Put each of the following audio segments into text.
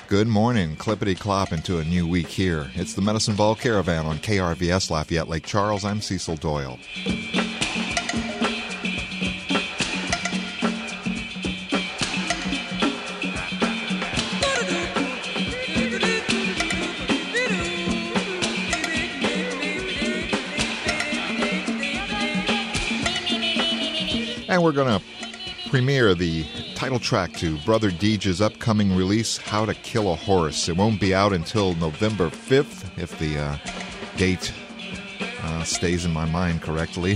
Good morning, clippity-clop into a new week here. It's the Medicine Ball Caravan on KRVS Lafayette Lake Charles. I'm Cecil Doyle. And we're going to premiere the title track to Brother Deej's upcoming release, How to Kill a Horse. It won't be out until November 5th, if the date stays in my mind correctly.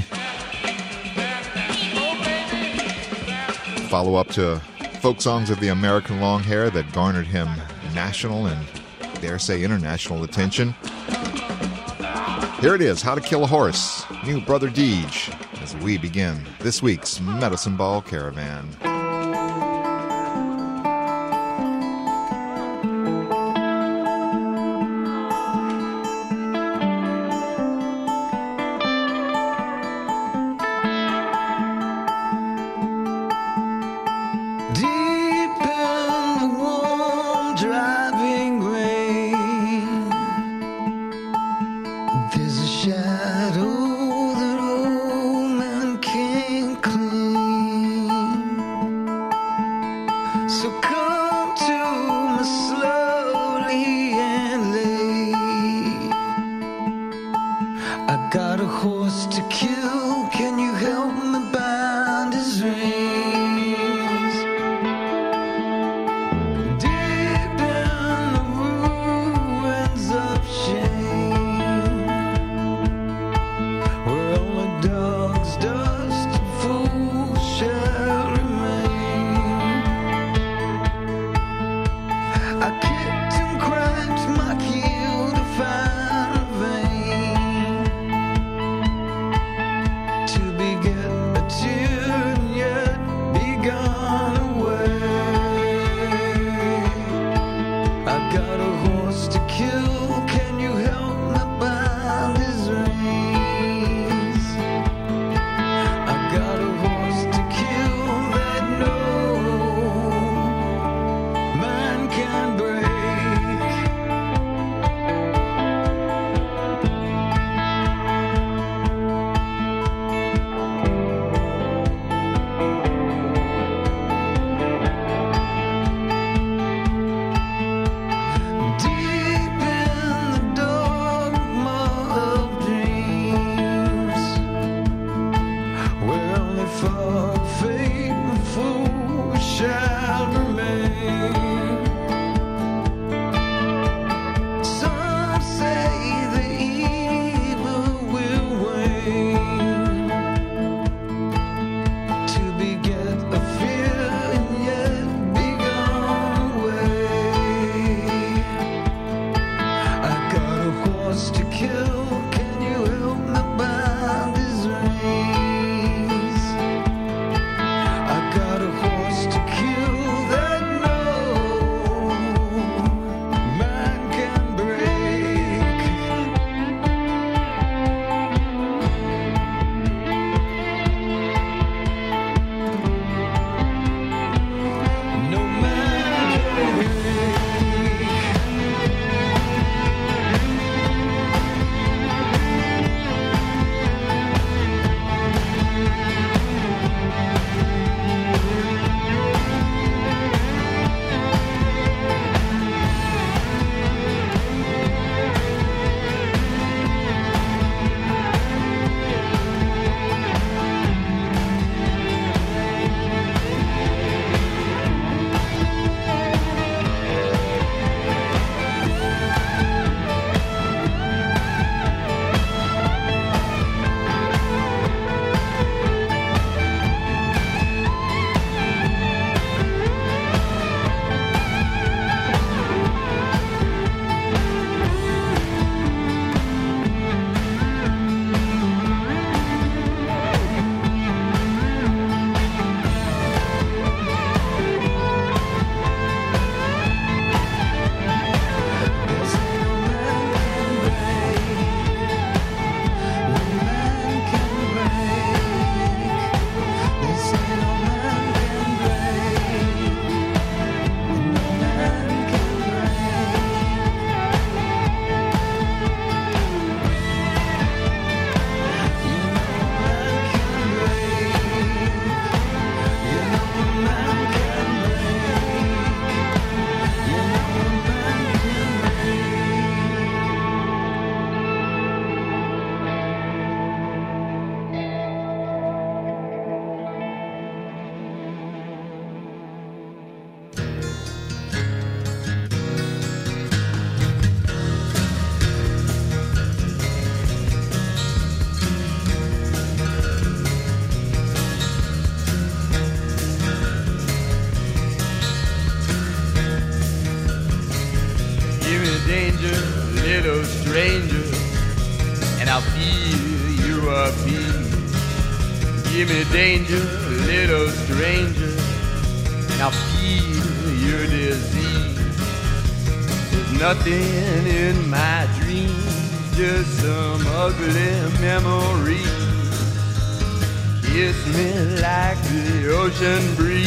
Follow up to folk songs of the American long hair that garnered him national and, dare say, international attention. Here it is, How to Kill a Horse, new Brother Deej, as we begin this week's Medicine Ball Caravan. stranger, and I'll feel your appeal. Give me danger, little stranger, and I'll feel your disease. There's nothing in my dreams, just some ugly memories. Kiss me like the ocean breeze.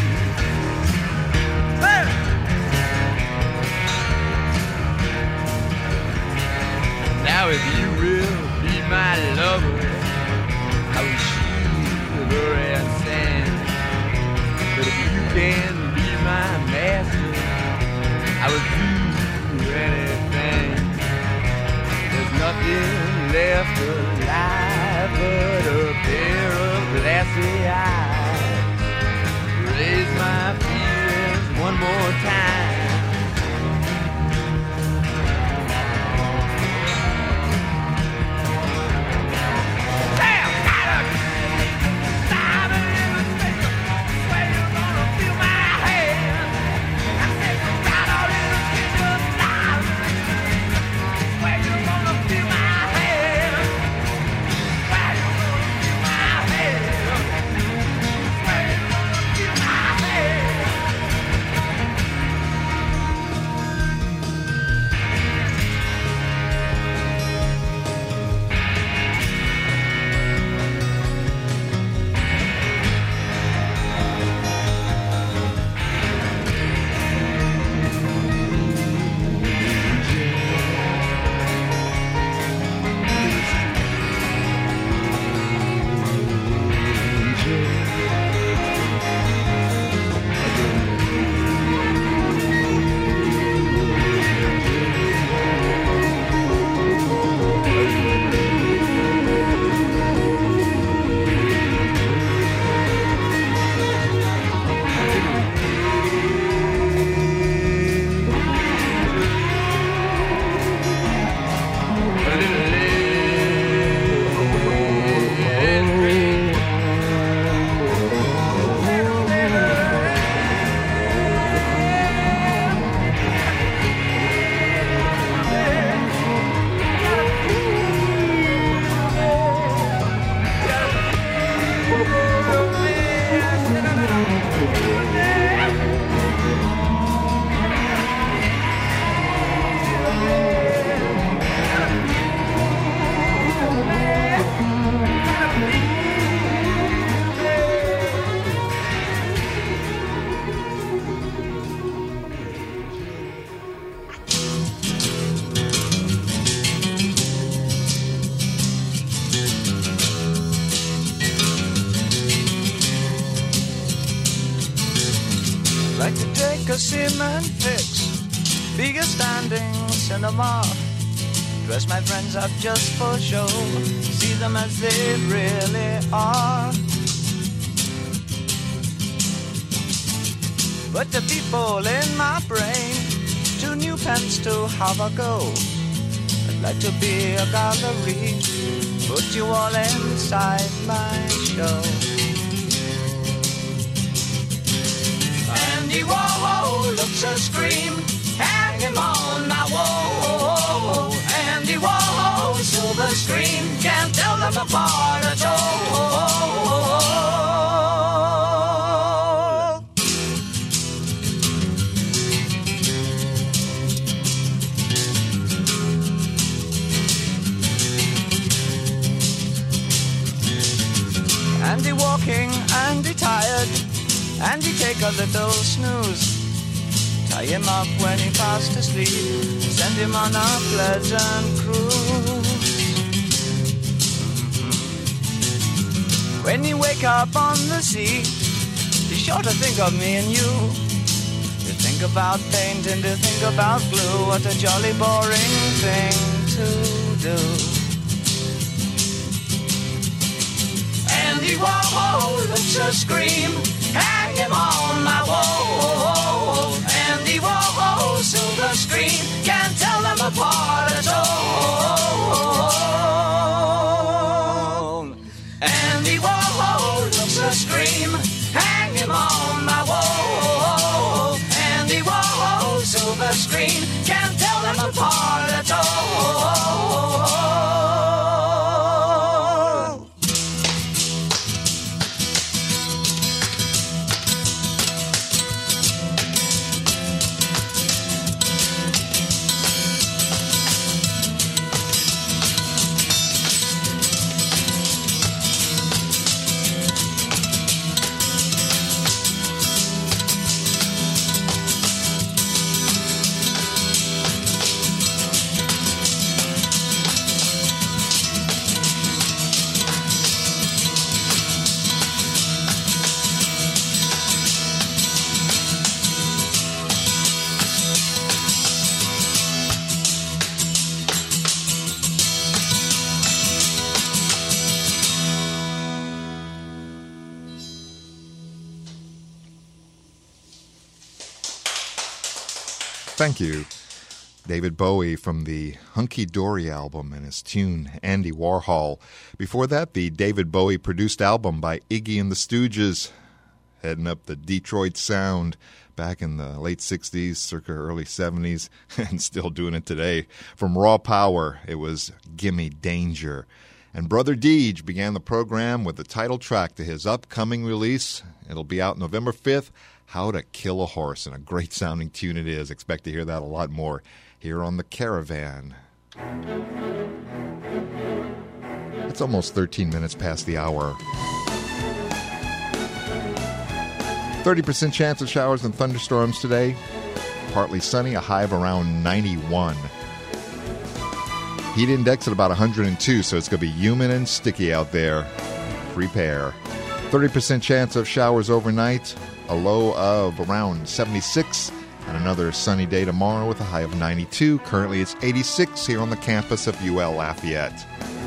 Now if you will be my lover, I will shiver and stand. But if you can be my master, I will do anything. There's nothing left alive but a pair of glassy eyes. Raise my feelings one more time. Cement fix, bigger standing cinema. Dress my friends up just for show, see them as they really are. But the people in my brain, 2 new pence to have a go. I'd like to be a gallery, put you all inside my show. Andy Warhol looks a scream, hang him on my wall. Andy Warhol, silver screen, can't tell them apart at all. Andy walking, Andy tired, Andy take a little snooze. Tie him up when he fast asleep, send him on a pleasant cruise. When you wake up on the sea, be sure to think of me and you. To think about paint and to think about glue, what a jolly boring thing to do. Andy Warhol looks a scream, hang him on my wall. Andy Warhol, silver screen, can't tell them apart at all. Andy Warhol looks a scream, hang him on my wall. Andy Warhol, silver screen, can't tell them apart at all. Thank you. David Bowie from the Hunky Dory album and his tune Andy Warhol. Before that, the David Bowie produced album by Iggy and the Stooges, heading up the Detroit sound back in the late 60s, circa early 70s, and still doing it today. From Raw Power, it was Gimme Danger. And Brother Deej began the program with the title track to his upcoming release. It'll be out November 5th, How to Kill a Horse, and a great sounding tune it is. Expect to hear that a lot more here on The Caravan. It's almost 13 minutes past the hour. 30% chance of showers and thunderstorms today. Partly sunny, a high of around 91. Heat index at about 102, so it's going to be humid and sticky out there. Prepare. 30% chance of showers overnight, a low of around 76. And another sunny day tomorrow with a high of 92. Currently it's 86 here on the campus of UL Lafayette.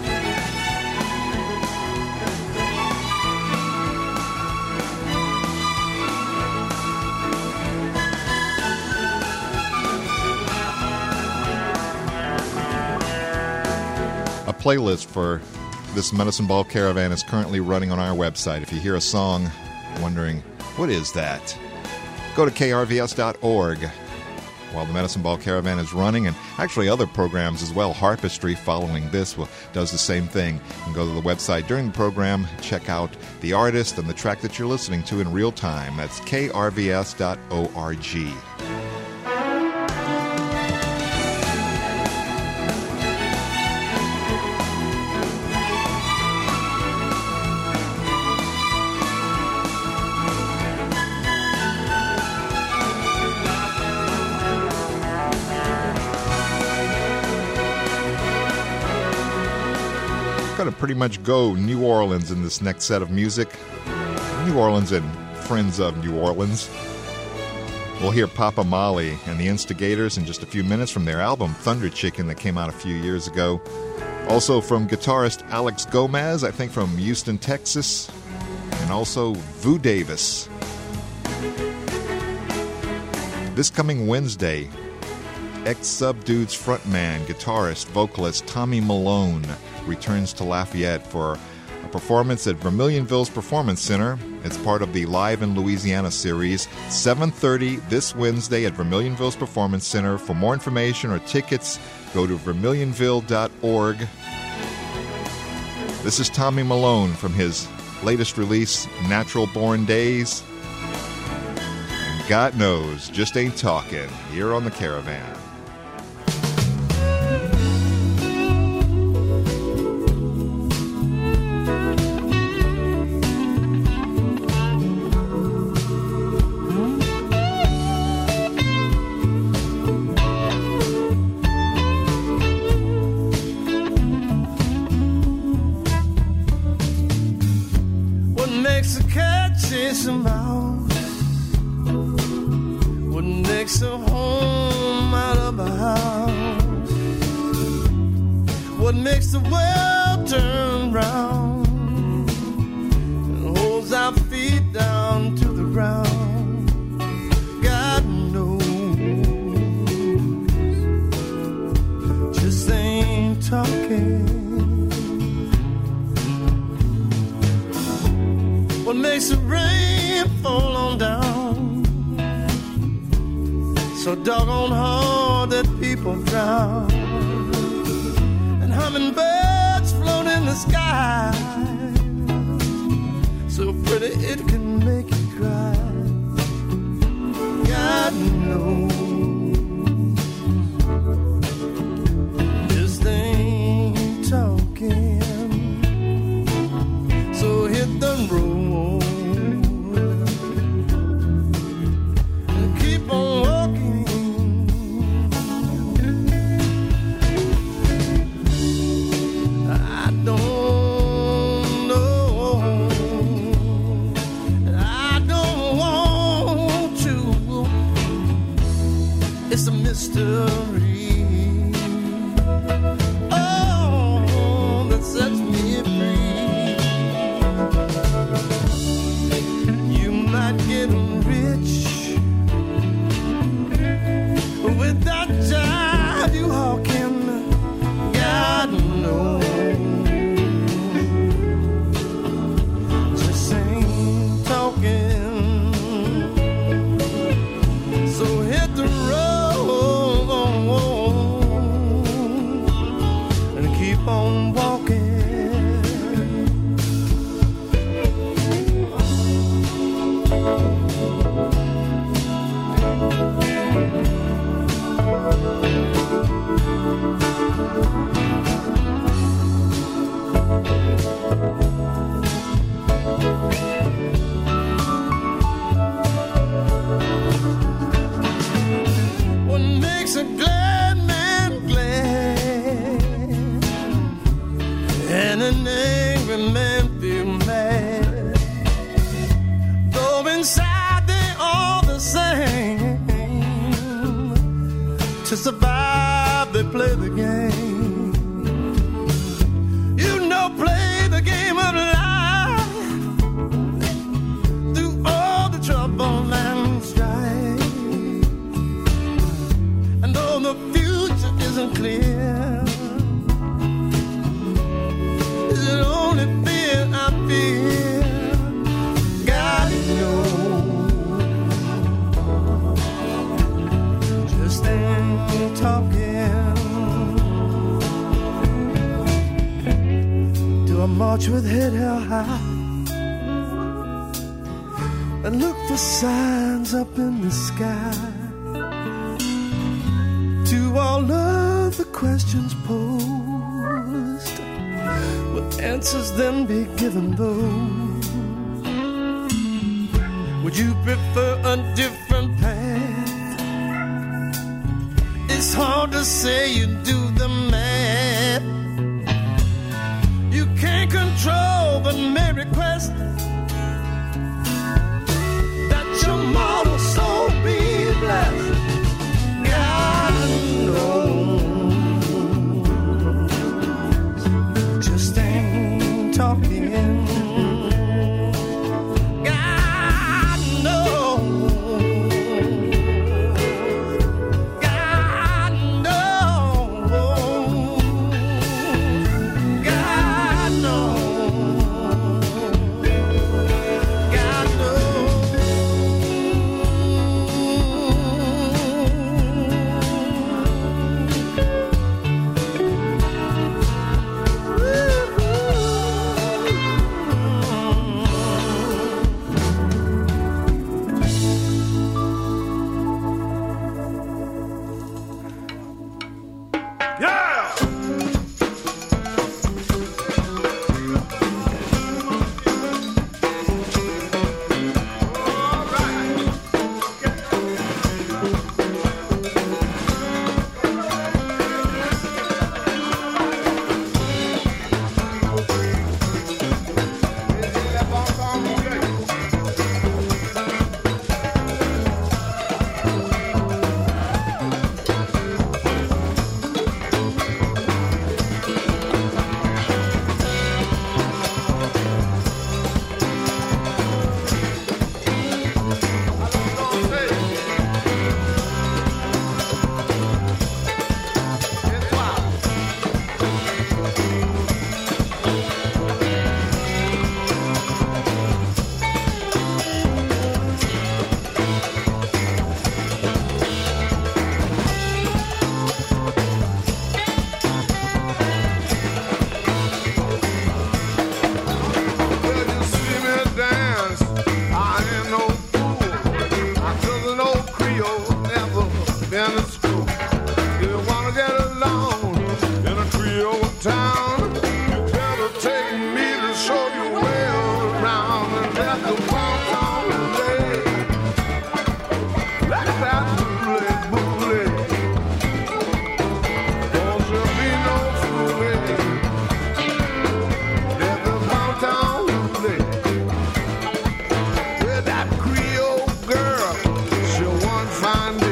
A playlist for this Medicine Ball Caravan is currently running on our website. If you hear a song wondering, what is that? Go to krvs.org while the Medicine Ball Caravan is running, and actually other programs as well. Harpistry, following this, does the same thing. You can go to the website during the program, check out the artist and the track that you're listening to in real time. That's krvs.org. Going to pretty much go New Orleans in this next set of music. New Orleans and friends of New Orleans. We'll hear Papa Molly and the Instigators in just a few minutes from their album Thunder Chicken that came out a few years ago. Also from guitarist Alex Gomez, I think from Houston, Texas. And also Vu Davis. This coming Wednesday, Ex-Subdued's frontman, guitarist, vocalist Tommy Malone returns to Lafayette for a performance at Vermilionville's Performance Center. It's part of the Live in Louisiana series. 7:30 this Wednesday at Vermilionville's Performance Center. For more information or tickets, go to vermilionville.org. This is Tommy Malone from his latest release, Natural Born Days. And God knows, just ain't talking, here on The Caravan. on walking. What makes a glad man glad and an angry man feel mad? Though inside they all the same, to survive they play the game. You know, play the game of life through all the trouble and strife. And though the future isn't clear, it's the only fear I fear. God knows, just ain't talking. Do I march with head held high and look for signs up in the sky? To all of the questions posed, will answers then be given those? Would you prefer a different path? It's hard to say, you do the math. You can't control but may request that your mortal soul be blessed. God knows, just ain't talking. God knows, God knows, God knows, God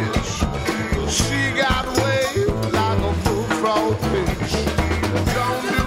Don't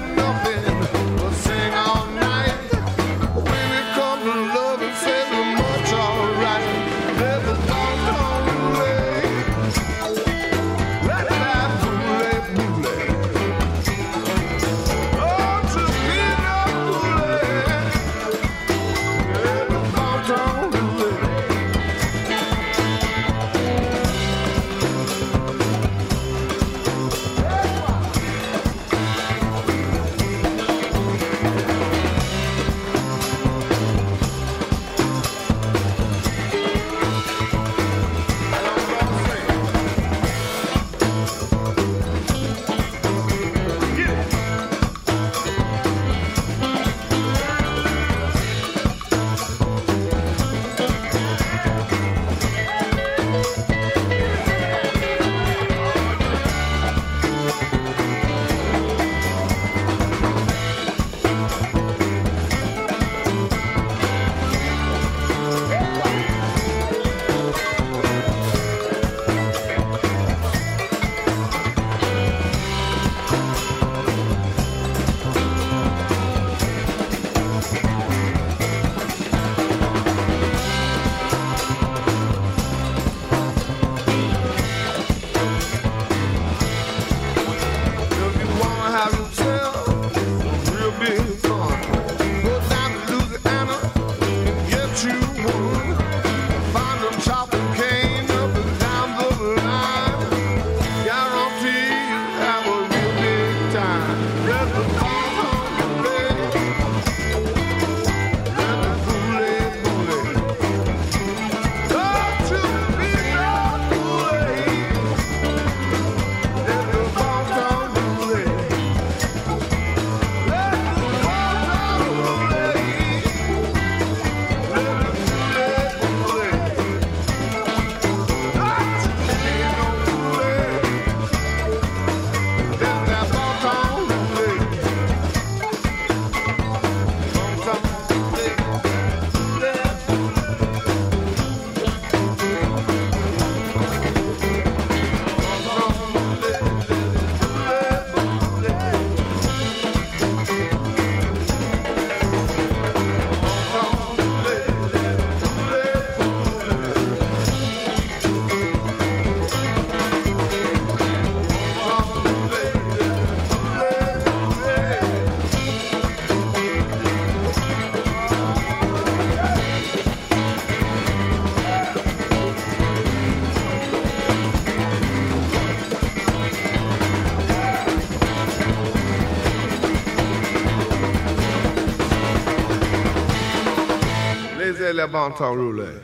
play that Bon Ton Roulette.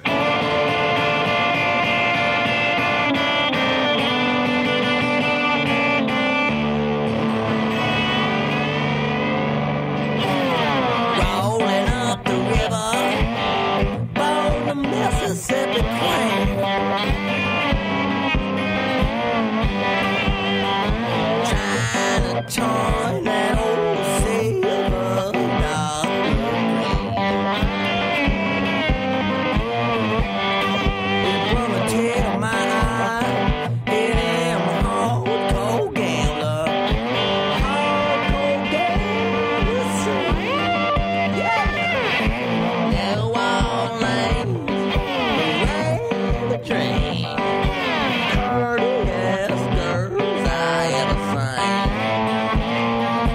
Rolling up the river, on the Mississippi Plain. Trying to join that old silver dollar. It brought a tear to my eye. It am a hardcore gambler. Hardcore gambler, see. Yeah. New Orleans, the train. Dirtiest girls I ever seen.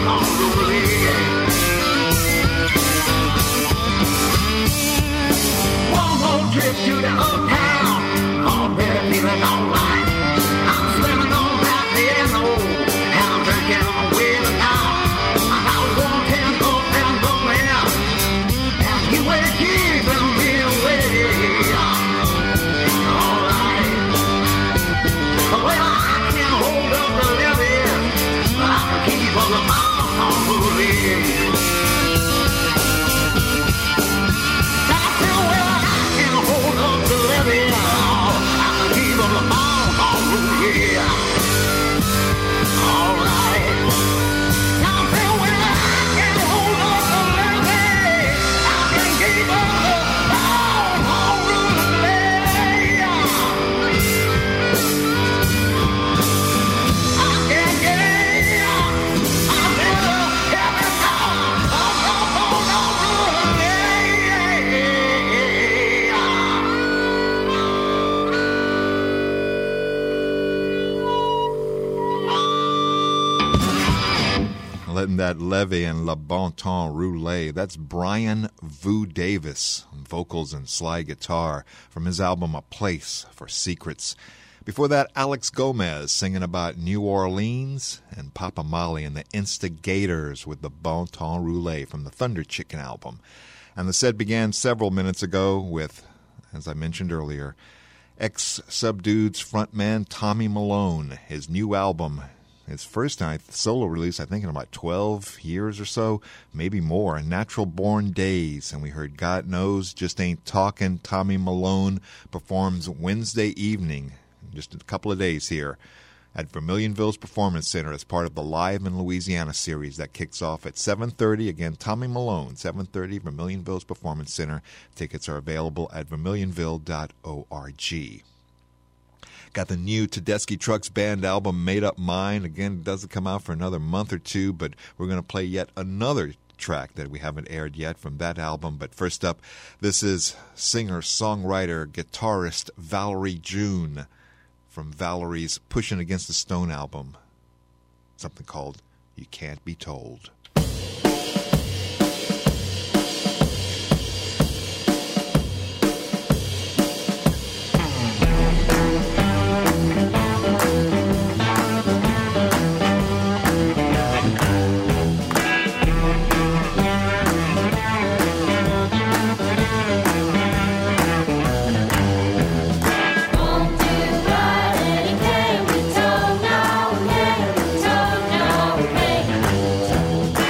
Letting that levee and Le Bon Temps Roulé. That's Brian Vu Davis, vocals and slide guitar, from his album A Place for Secrets. Before that, Alex Gomez singing about New Orleans, and Papa Molly and the Instigators with the Bon Temps Roulé from the Thunder Chicken album. And the set began several minutes ago with, as I mentioned earlier, ex-Subdueds frontman Tommy Malone, his new album, his first solo release, I think, in about 12 years or so, maybe more, Natural Born Days. And we heard God Knows, Just Ain't Talkin'. Tommy Malone performs Wednesday evening, just a couple of days here, at Vermilionville's Performance Center as part of the Live in Louisiana series that kicks off at 7:30. Again, Tommy Malone, 7:30, Vermilionville's Performance Center. Tickets are available at vermilionville.org. Got the new Tedeschi Trucks Band album, Made Up Mind. Again, it doesn't come out for another month or two, but we're going to play yet another track that we haven't aired yet from that album. But first up, this is singer, songwriter, guitarist Valerie June from Valerie's Pushing Against the Stone album. Something called You Can't Be Told. Told, no,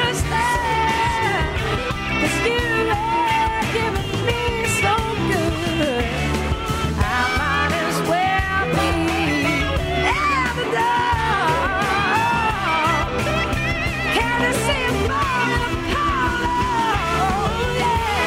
understand. 'Cause you have given me so good. I might as well be ever done. Can you see it falling apart? Oh, yeah.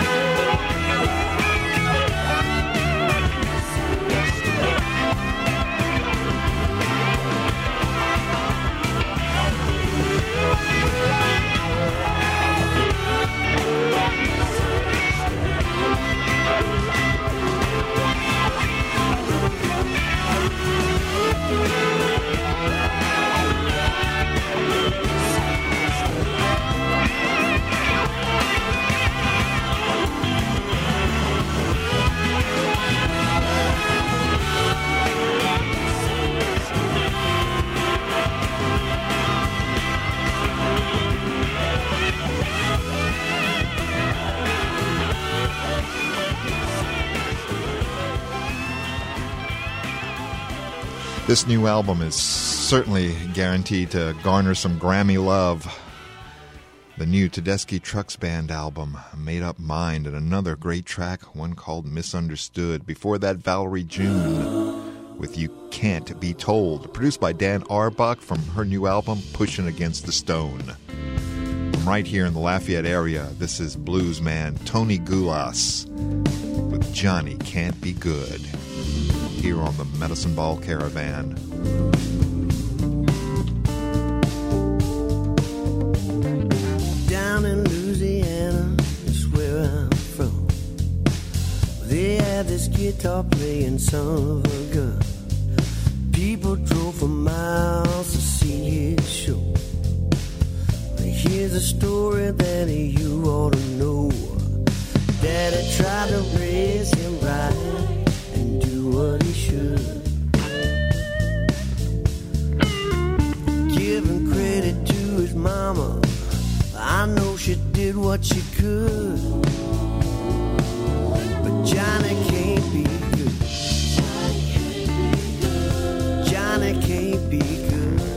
This new album is certainly guaranteed to garner some Grammy love. The new Tedeschi Trucks Band album, Made Up Mind, and another great track, one called Misunderstood. Before that, Valerie June with You Can't Be Told, produced by Dan Auerbach from her new album, Pushing Against the Stone. From right here in the Lafayette area, this is blues man Tony Gulas with Johnny Can't Be Good, here on the Medicine Ball Caravan. Down in Louisiana, that's where I'm from. They had this guitar playing son of a gun. People drove for miles to see his show. Here's a story that you ought to know. Daddy tried to raise him right and do what he should. Giving credit to his mama, I know she did what she could. But Johnny can't be good. Johnny can't be good.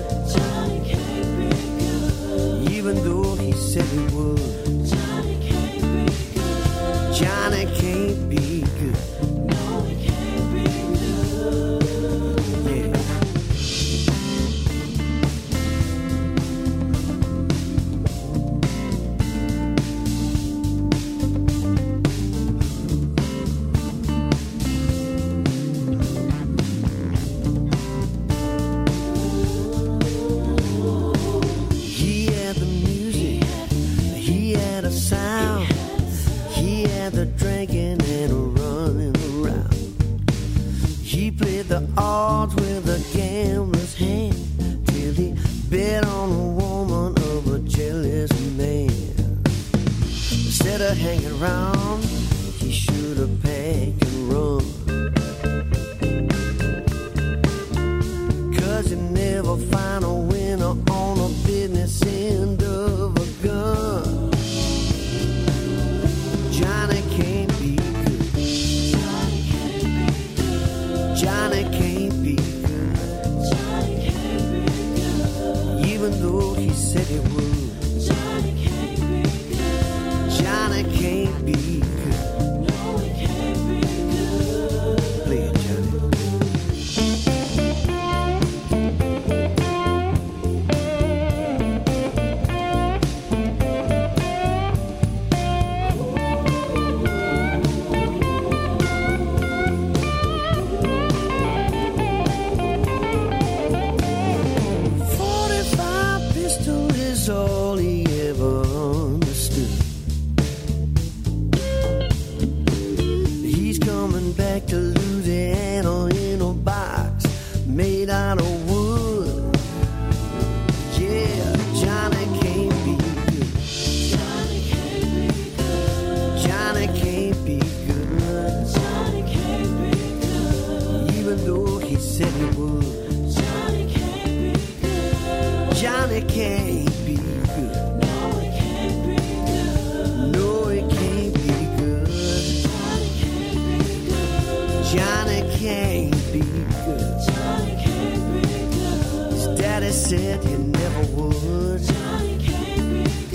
Even though he said he would. Johnny can't be good. Johnny can't be good. No, he can't be good. Yeah. He had the music, he had a sound, he had the drinking and running around. He played the odds with a gambler's hand till he bet on a woman of a jealous man. Instead of hanging around, he should have packed and run. 'Cause you never find a winner on a business end of a gun. Johnny can't be good. Johnny can't be good. Johnny can't be good. Johnny can't be good. Even though he said he would. Johnny can't be good. Johnny can't be good. No, he can't be good. Play it, Johnny. All he ever understood. He's coming back to Louisiana in a box made out of wood. Yeah, Johnny can't be good. Johnny can't be good. Johnny can't be good. Johnny can't be good. Even though he said he would. Johnny can't be good. Johnny can't. Johnny can't be good. Johnny can't be good. His daddy said he never would. Johnny can't be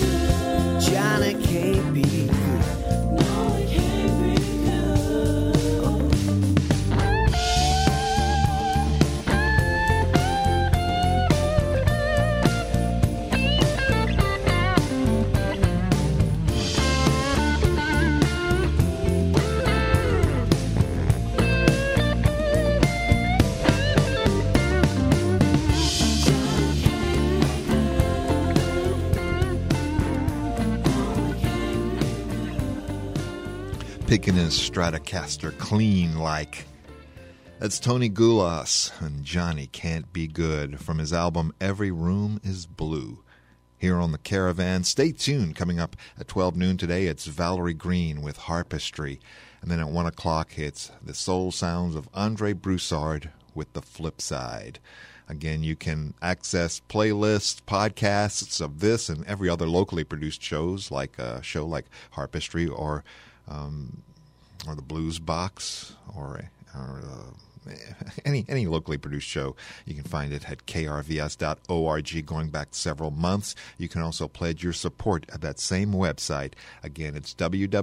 picking his Stratocaster clean like. That's Tony Goulas and Johnny Can't Be Good from his album Every Room is Blue. Here on the Caravan, stay tuned. Coming up at 12 noon today, it's Valerie Green with Harpistry. And then at 1 o'clock, it's the soul sounds of Andre Broussard with The Flip Side. Again, you can access playlists, podcasts of this and every other locally produced shows, like a show like Harpistry or the Blues Box or any locally produced show. You can find it at krvs.org going back several months. You can also pledge your support at that same website. Again, it's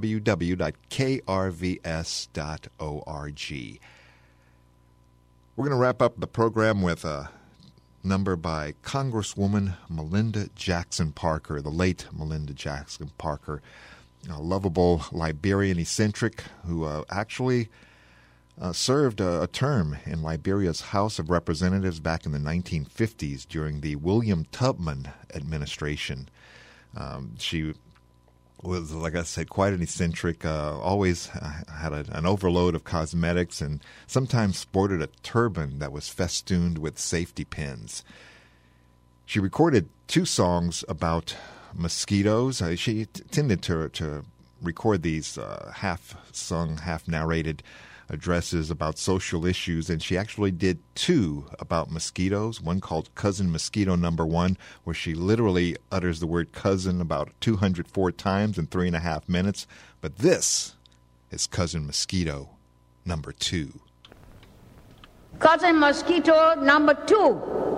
www.krvs.org. We're going to wrap up the program with a number by Congresswoman Melinda Jackson Parker, the late Melinda Jackson Parker, a lovable Liberian eccentric who actually served a term in Liberia's House of Representatives back in the 1950s during the William Tubman administration. She was, like I said, quite an eccentric, always had an overload of cosmetics and sometimes sported a turban that was festooned with safety pins. She recorded 2 songs about mosquitoes. She tended to record these half-sung, half-narrated addresses about social issues, and she actually did 2 about mosquitoes, one called Cousin Mosquito Number 1, where she literally utters the word cousin about 204 times in 3.5 minutes. But this is Cousin Mosquito Number 2. Cousin Mosquito Number 2,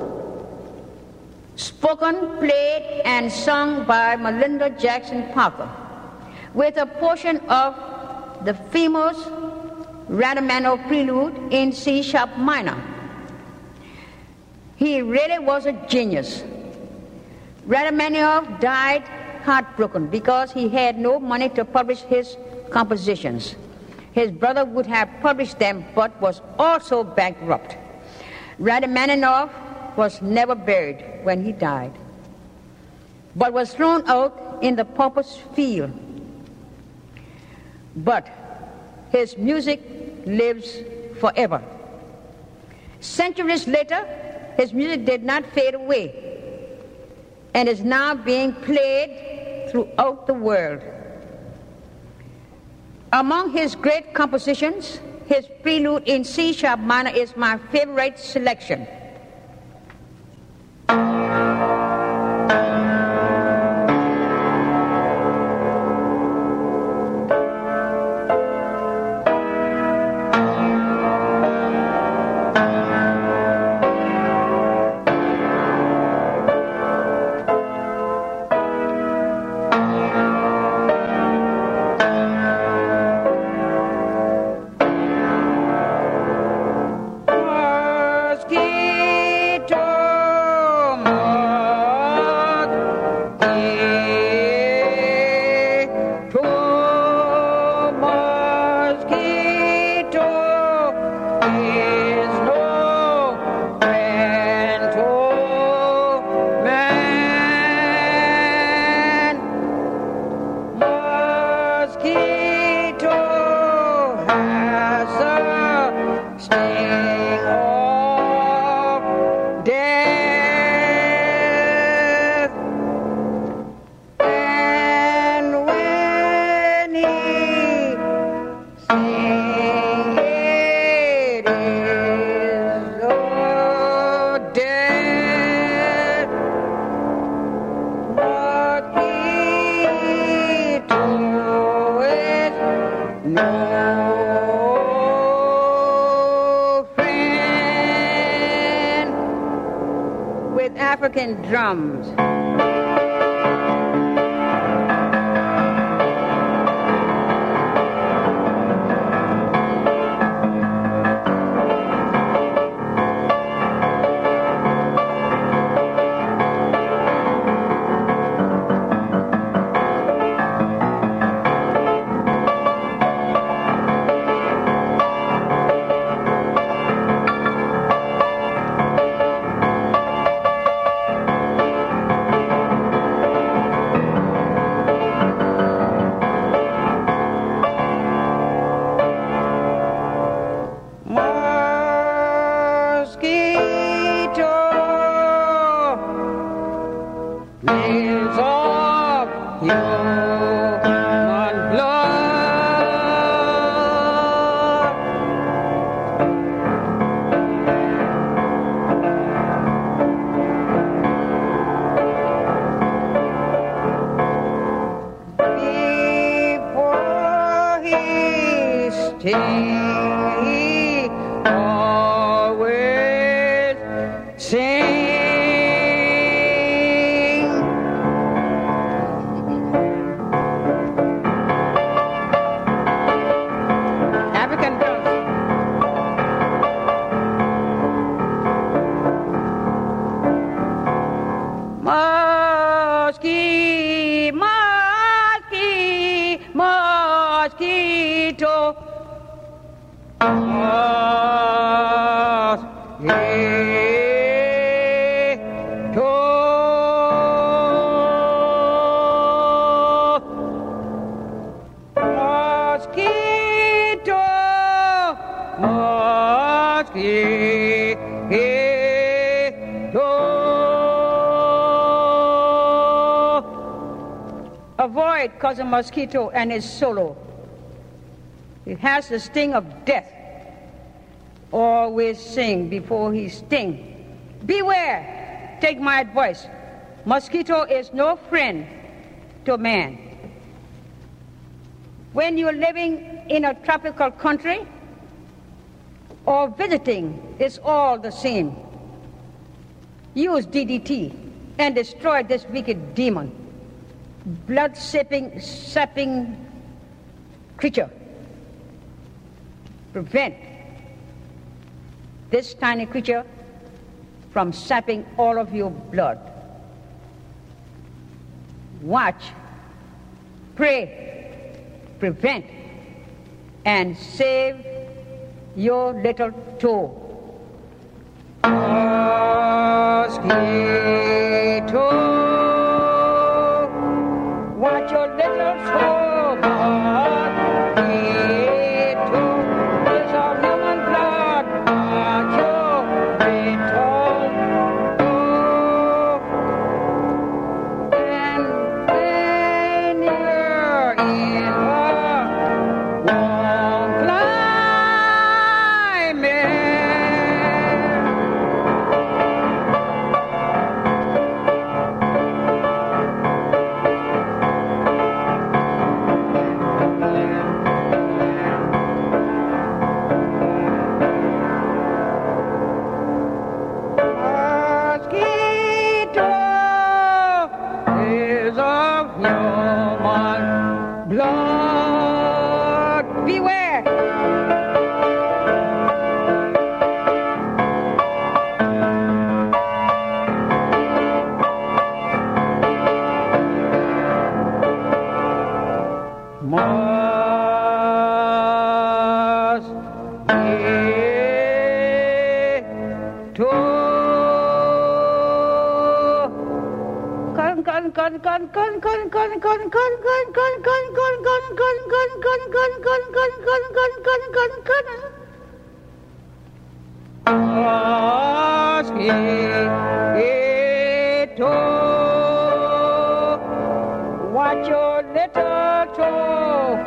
spoken, played, and sung by Melinda Jackson Parker, with a portion of the famous Radamanov Prelude in C-sharp minor. He really was a genius. Radamanov died heartbroken because he had no money to publish his compositions. His brother would have published them but was also bankrupt. Radamanov was never buried when he died, but was thrown out in the pauper's field. But his music lives forever. Centuries later, his music did not fade away and is now being played throughout the world. Among his great compositions, his prelude in C-sharp minor is my favorite selection. African drums. is of human blood. Before he he always sing. African girls. Mosquito. Avoid Cousin Mosquito and his solo. He has the sting of death. Always sing before he sting. Beware, take my advice. Mosquito is no friend to man. When you're living in a tropical country or visiting, it's all the same. Use DDT and destroy this wicked demon, blood-sapping creature. Prevent this tiny creature from sapping all of your blood. Watch, pray, prevent, and save your little toe. Mosquito, watch your little toe. Watch your little toe.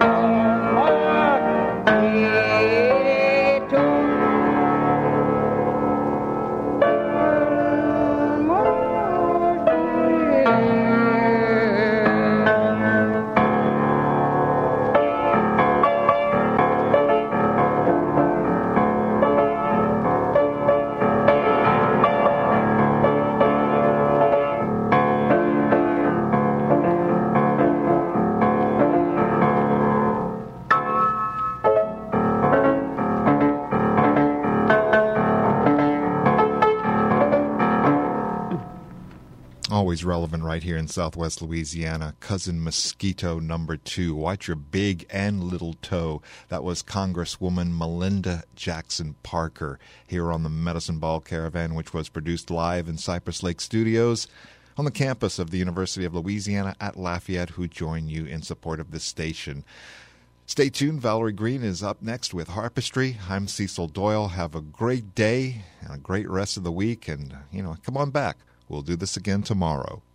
Always relevant right here in Southwest Louisiana. Cousin Mosquito #2. Watch your big and little toe. That was Congresswoman Melinda Jackson Parker here on the Medicine Ball Caravan, which was produced live in Cypress Lake Studios on the campus of the University of Louisiana at Lafayette, who join you in support of this station. Stay tuned. Valerie Green is up next with Harpistry. I'm Cecil Doyle. Have a great day and a great rest of the week. And, come on back. We'll do this again tomorrow.